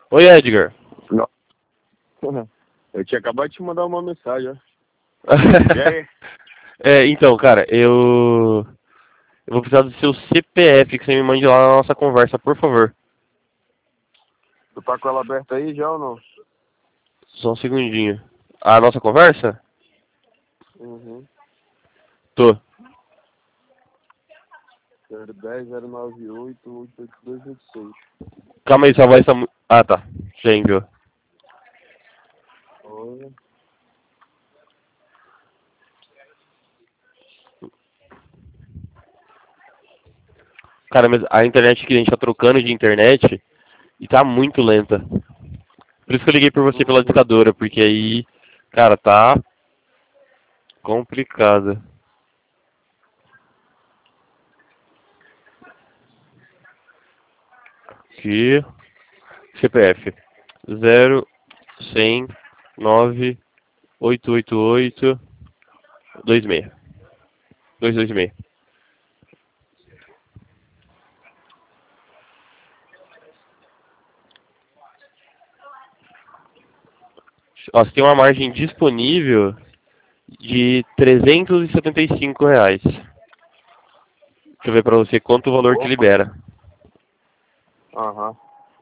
Oi, Edgar. Não. Eu tinha acabado de te mandar uma mensagem, ó. E aí? Então, cara, eu vou precisar do seu CPF que você me mande lá na nossa conversa, por favor. Tu tá com ela aberta aí já ou não? Só um segundinho. A nossa conversa? Uhum. Tô. 010-098-882-26. Calma aí, sua voz tá muito... Ah, tá. Já enviou. Olha. Cara, mas a internet que a gente tá trocando de internet e tá muito lenta. Por isso que eu liguei por você pela discadora, porque aí, cara, tá complicado. Aqui, CPF 0109888 226. Ó, você tem uma margem disponível de R$ 375. Deixa eu ver pra você quanto o valor que Opa. libera. Aham.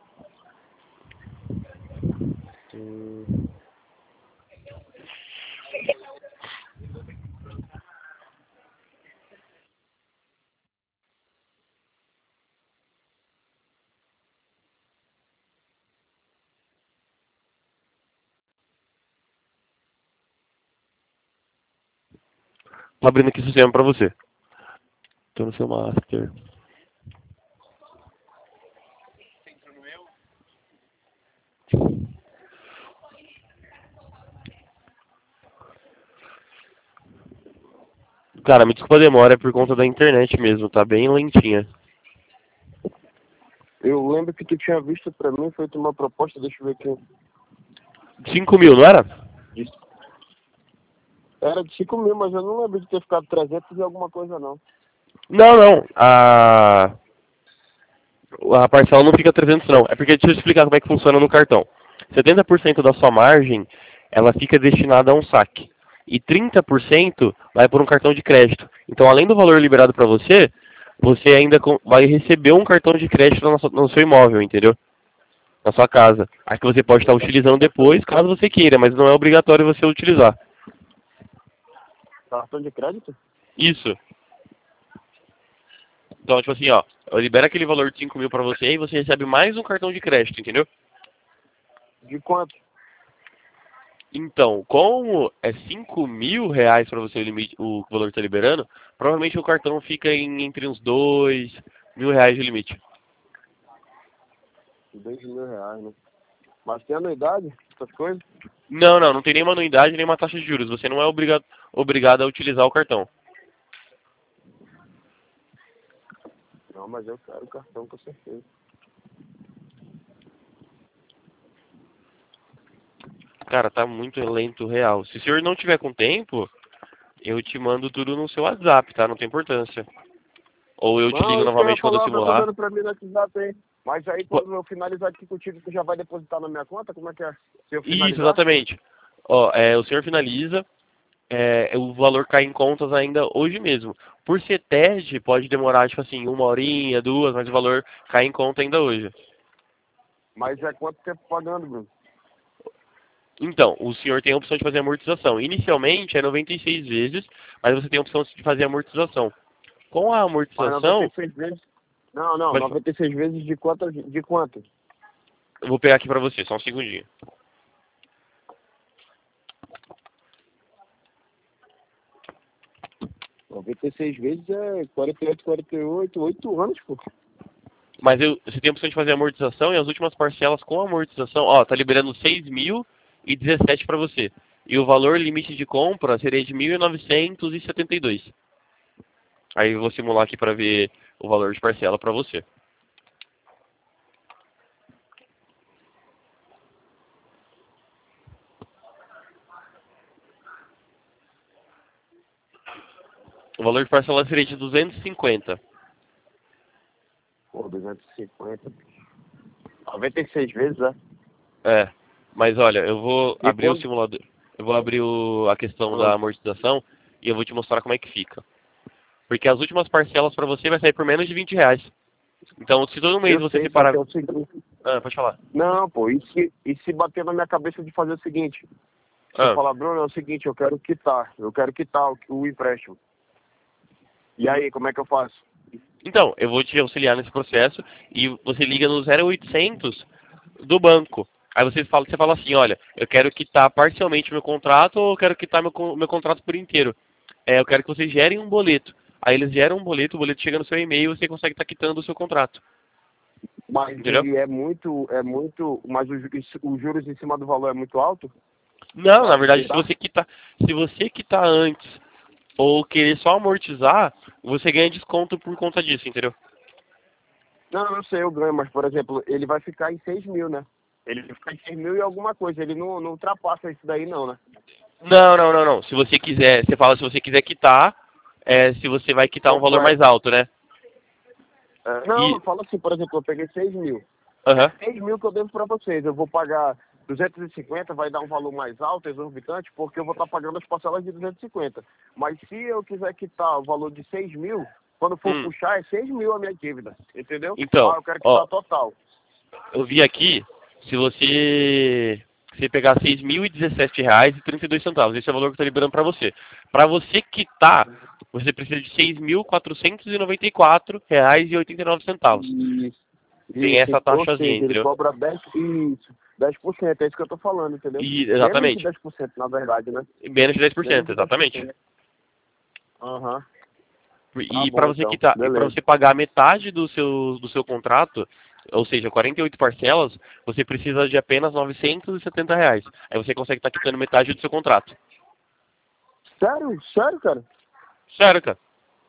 Tô abrindo aqui o sistema pra você. Tô no seu master. Cara, me desculpa a demora, é por conta da internet mesmo, tá bem lentinha. Eu lembro que tu tinha visto pra mim, feito uma proposta, deixa eu ver aqui. 5.000, não era? Era de 5 mil, mas eu não lembro de ter ficado 300 e alguma coisa, não. Não. A parcela não fica 300 não. É porque deixa eu explicar como é que funciona no cartão. 70% da sua margem, ela fica destinada a um saque. E 30% vai por um cartão de crédito. Então, além do valor liberado para você, você ainda vai receber um cartão de crédito no seu imóvel, entendeu? Na sua casa. Aí que você pode estar utilizando depois, caso você queira, mas não é obrigatório você utilizar. Cartão de crédito? Isso. Então, tipo assim, ó, eu libero aquele valor de 5.000 para você e você recebe mais um cartão de crédito, entendeu? De quanto? Então, como é R$ 5.000 para você o limite, o valor que está liberando, provavelmente o cartão fica entre uns R$ 2.000 de limite. 2 mil reais, né? Mas tem anuidade, essas coisas? Não tem nenhuma anuidade, nenhuma taxa de juros. Você não é obrigado a utilizar o cartão. Não, mas eu quero o cartão com certeza. Cara, tá muito lento real. Se o senhor não tiver com tempo, eu te mando tudo no seu WhatsApp, tá? Não tem importância. Ou eu te ligo Não, isso que eu ia novamente quando eu falar, vai simular. mandando pra mim no WhatsApp aí. Mas aí quando eu finalizar aqui contigo, tu já vai depositar na minha conta? Como é que é? Se eu Isso, finalizar? exatamente. Ó, o senhor finaliza, o valor cai em contas ainda hoje mesmo. Por ser TED, pode demorar, tipo assim, 1 horinha, 2, mas o valor cai em conta ainda hoje. Mas é quanto tempo pagando, Bruno? Então, o senhor tem a opção de fazer amortização. Inicialmente é 96 vezes, mas você tem a opção de fazer amortização. Com a Mas amortização, 96 vezes? Não, não, pode- 96 vezes de quanto? De quanto? eu vou pegar aqui pra você, só um segundinho. 96 vezes é 48, 8 anos, pô. Mas você tem a opção de fazer amortização e as últimas parcelas com amortização, ó, tá liberando 6.017 para você. E o valor limite de compra seria de 1.972. Aí eu vou simular aqui para ver o valor de parcela para você. O valor de parcela seria de 250. Pô, 250. 96 vezes, é? É, mas olha, eu vou E abrir o quando... simulador, eu vou abrir a questão da Ah, amortização e eu vou te mostrar como é que fica. Porque as últimas parcelas para você vai sair por menos de R$ 20. Então, se todo mês eu você sei, só separar... que é o seguinte. Ah, pode falar. Não, pô, e se bater na minha cabeça de fazer o seguinte? Se eu Ah, falar, Bruno, é o seguinte, eu quero quitar o empréstimo. E aí, como é que eu faço? então, eu vou te auxiliar nesse processo e você liga no 0800 do banco. Aí você fala assim, olha, eu quero quitar parcialmente meu contrato ou eu quero quitar meu contrato por inteiro. Eu quero que vocês gerem um boleto. Aí eles geram um boleto, o boleto chega no seu e-mail e você consegue estar quitando o seu contrato. Mas Entendeu? ele mas os juros em cima do valor é muito alto Não, na para verdade, quitar? se você quitar antes ou querer só amortizar, você ganha desconto por conta disso, entendeu? Não, eu sei, eu ganho, mas, por exemplo, ele vai ficar em 6 mil, né? Ele vai ficar em 6 mil e alguma coisa, ele não ultrapassa isso daí não, né? Não. Se você quiser, você fala se você quiser quitar, se você vai quitar um valor mais Completo. alto, né? Não, E, eu falo assim, por exemplo, eu peguei 6 mil. aham. 6 mil que eu devo para vocês. Eu vou pagar 250, vai dar um valor mais alto, exorbitante, porque eu vou estar pagando as parcelas de 250. Mas se eu quiser quitar o valor de 6 mil, quando for Hum. puxar, é 6 mil a minha dívida. Entendeu? Então, Eu quero ó, quitar total. eu vi aqui, se você pegar R$ 6.017,32, esse é o valor que eu estou liberando para você. Para você quitar, você precisa de R$ 6.494,89. Isso. Tem Isso. essa Ou taxazinha, seja, ele entendeu? cobra 10, isso, 10%, é isso que eu tô falando, entendeu? E, Menos de exatamente. 10%, na verdade, né? Menos de dez por Menos cento, de 10%. exatamente. Aham. Tá E para bom, você então. quitar, e para Beleza. você pagar metade do seu contrato, ou seja, 48 parcelas, você precisa de apenas R$ 970. Aí você consegue estar quitando metade do seu contrato. Sério? Sério, cara? Sério, cara.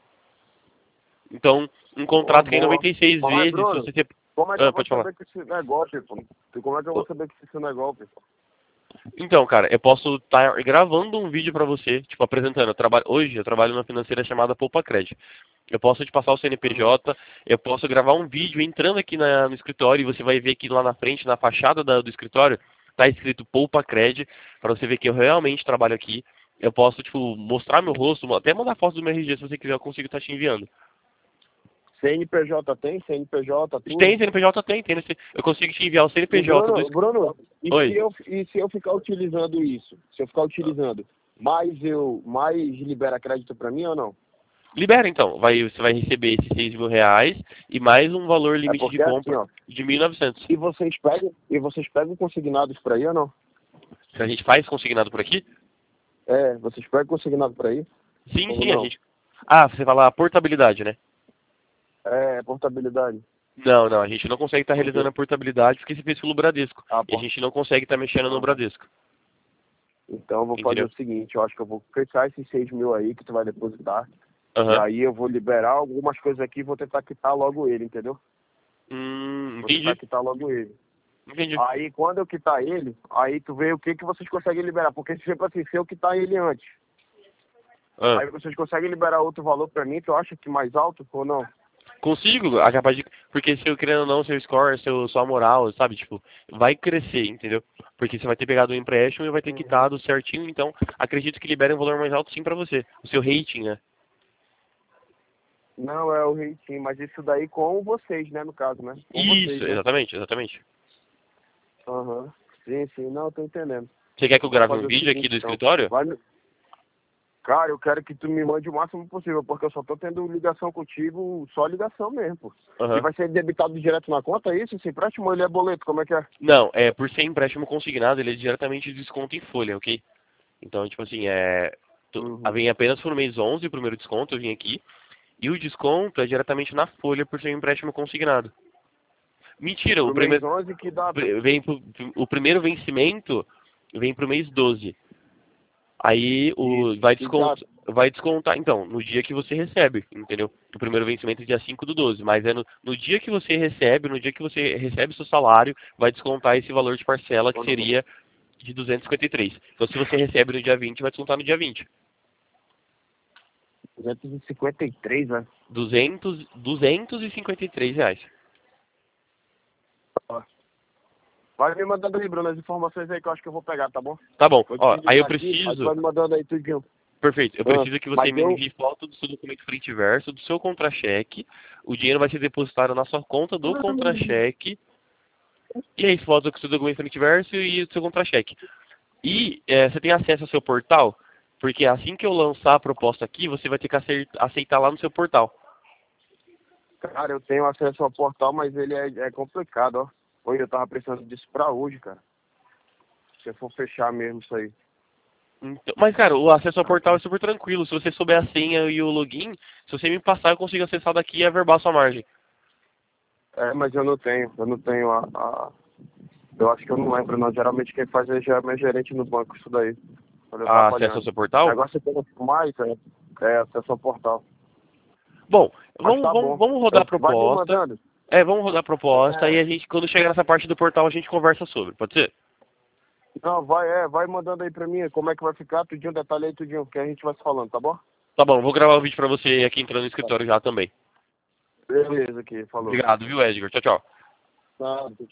Então, um Boa, contrato que é boa. 96 Mas, vezes, se Bruno, você... como é que Ah, eu vou pode falar. saber que isso não é golpe, pô? Como é que eu vou saber que isso não é golpe, pô? Então, cara, eu posso estar gravando um vídeo pra você, tipo, apresentando. Hoje eu trabalho numa financeira chamada Poupa Cred. Eu posso te passar o Uhum. CNPJ, eu posso gravar um vídeo entrando aqui no escritório e você vai ver aqui lá na frente, na fachada do escritório, tá escrito Poupa Cred, para você ver que eu realmente trabalho aqui. Eu posso, tipo, mostrar meu rosto, até mandar foto do meu RG se você quiser, eu consigo estar te enviando. CNPJ tem? CNPJ, Tem tudo? CNPJ? Tem. Eu consigo te enviar o E CNPJ do Bruno, escritório. Bruno, Oi. e se eu ficar utilizando isso? Se eu ficar utilizando, mais libera crédito pra mim ou não? Libera então. Você vai receber esses R$ 6.000 e mais um valor É limite de porque é assim, compra ó. de 1.900. E vocês pegam consignados pra aí ou não? Se a gente faz consignado por aqui? Vocês pegam consignado pra aí? Sim, Ou sim, a não? gente. Ah, você fala a portabilidade, né? Portabilidade. Não, a gente não consegue estar Por realizando quê? a portabilidade porque você fez pelo Bradesco. E a Pô. gente não consegue estar mexendo no Aham. Bradesco. Então eu vou fazer Entendeu? o seguinte, eu acho que eu vou fechar esses 6 mil aí que tu vai depositar. E Aham. aí eu vou liberar algumas coisas aqui e vou tentar quitar logo ele, entendeu? Vou tentar Entendi. quitar logo ele. Entendi. Aí quando eu quitar ele, aí tu vê o que vocês conseguem liberar. Porque tipo assim, se eu quitar ele antes, Ah. aí vocês conseguem liberar outro valor pra mim, tu acha que mais alto ou não? Consigo, a capaz de. Porque se eu querendo ou não, seu score, sua moral, sabe? Tipo, vai crescer, entendeu? Porque você vai ter pegado um empréstimo e vai ter Uhum. quitado certinho, então acredito que libere um valor mais alto sim pra você. O seu rating, né? Não, é o rating, mas isso daí com vocês, né, no caso, né? Com vocês, Isso, né? exatamente. Aham. Sim, não, eu tô entendendo. Você quer que eu Vou grave um fazer o vídeo aqui seguinte, do então. escritório? Cara, eu quero que tu me mande o máximo possível, porque eu só tô tendo ligação contigo, só ligação mesmo, pô. E Aham. vai ser debitado direto na conta, é isso? Esse empréstimo, ele é boleto, como é que é? Não, por ser empréstimo consignado, ele é diretamente desconto em folha, ok? Então, tipo assim, Uhum. vem apenas por mês 11 o primeiro desconto, eu vim aqui. E o desconto é diretamente na folha por ser um empréstimo consignado. Mentira, o Pro mês primeiro 11, que data? o primeiro vencimento vem pro mês 12. Aí Isso, que data? vai descontar, então, no dia que você recebe, entendeu? O primeiro vencimento é dia 5/12, mas é no dia que você recebe, no dia que você recebe seu salário, vai descontar esse valor de parcela que Quando... seria de 253. Então, se você recebe no dia 20, vai descontar no dia 20. 253, né? 253 reais. Vai me mandando aí, Bruno, as informações aí que eu acho que eu vou pegar, tá bom? Tá bom. Vou te Ó, aí eu digitar aqui, aí tu preciso... vai me mandando aí tudinho. Perfeito. Eu preciso que você Mas me eu... envie foto do seu documento frente e verso, do seu contra-cheque. O dinheiro vai ser depositado na sua conta do contra-cheque. E aí, foto do seu documento frente e verso e do seu contra-cheque. E você tem acesso ao seu portal? Porque assim que eu lançar a proposta aqui, você vai ter que aceitar lá no seu portal. Cara, eu tenho acesso ao portal, mas ele é complicado, ó. Oi, eu tava precisando disso pra hoje, cara. Se eu for fechar mesmo isso aí. Então, mas, cara, o acesso ao portal é super tranquilo. Se você souber a senha e o login, se você me passar, eu consigo acessar daqui e averbar a sua margem. É, mas eu não tenho Eu acho que eu não lembro, não. Geralmente quem faz é já meu gerente no banco, isso daí. Quando eu A tava acesso ao olhando. seu O portal? negócio que eu não mais é acesso ao portal. Bom, Mas vamos, tá vamos, bom. vamos rodar a Vai me proposta. mandando. Vamos rodar a proposta e a gente, quando chegar nessa parte do portal, a gente conversa sobre. Pode ser? Não, vai mandando aí pra mim como é que vai ficar, tudinho, detalhe aí, tudinho, que a gente vai se falando, tá bom? Tá bom, vou gravar o vídeo pra você aqui entrando no escritório já também. Beleza aqui, falou. Obrigado, viu, Edgar? Tchau, tchau. Tá,